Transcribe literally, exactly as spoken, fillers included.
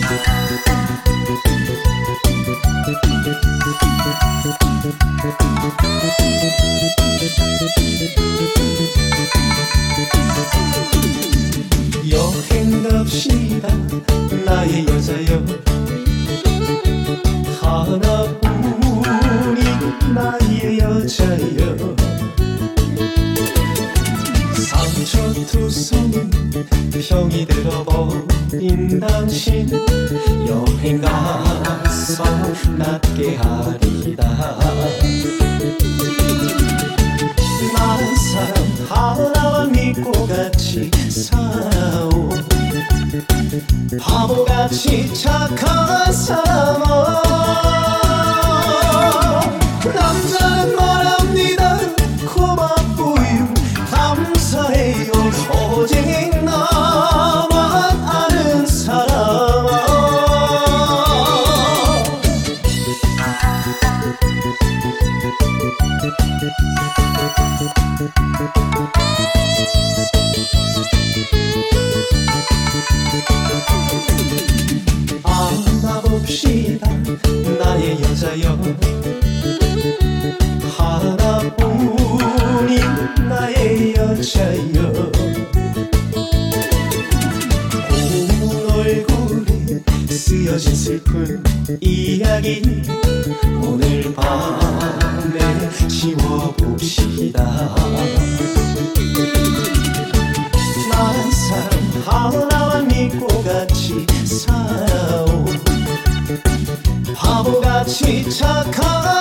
여행 갑시다 나의 여자여 하나뿐인 나의 여자여 상처투성인 병이 들어버린 당신 여행 가서 낫게 하리다 난 사람 하나만 믿고 같이 살아오 바보같이 착한 사람아 남자는 말합니다 고맙고요 감사해요 오직 나만 아는 사람아 안아봅시다 나의 여자여 하나뿐인 나의 여자여 고운 얼굴에 쓰여진 슬픈 이야기 오늘 밤에 지워봅시다 난 사람 하나만 믿고 같이 살아오 바보같이 착한